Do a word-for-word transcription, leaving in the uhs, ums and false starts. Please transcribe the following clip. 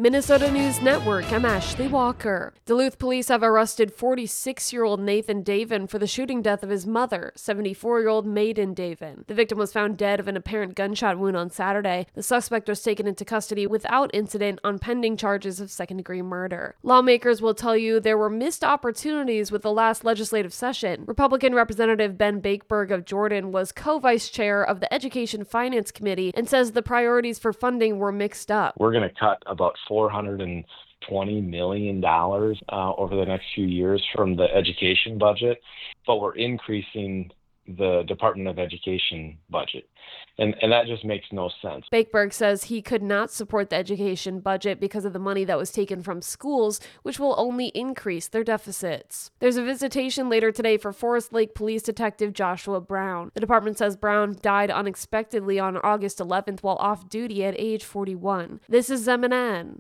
Minnesota News Network, I'm Ashley Walker. Duluth police have arrested forty-six-year-old Nathan Davin for the shooting death of his mother, seventy-four-year-old Maiden Davin. The victim was found dead of an apparent gunshot wound on Saturday. The suspect was taken into custody without incident on pending charges of second-degree murder. Lawmakers will tell you there were missed opportunities with the last legislative session. Republican Representative Ben Bakeberg of Jordan was co-vice chair of the Education Finance Committee and says the priorities for funding were mixed up. We're going to cut about four hundred twenty million dollars uh, over the next few years from the education budget, but we're increasing the Department of Education budget. And, and that just makes no sense. Bakeberg says he could not support the education budget because of the money that was taken from schools, which will only increase their deficits. There's a visitation later today for Forest Lake Police Detective Joshua Brown. The department says Brown died unexpectedly on August eleventh while off duty at age forty-one. This is M N N.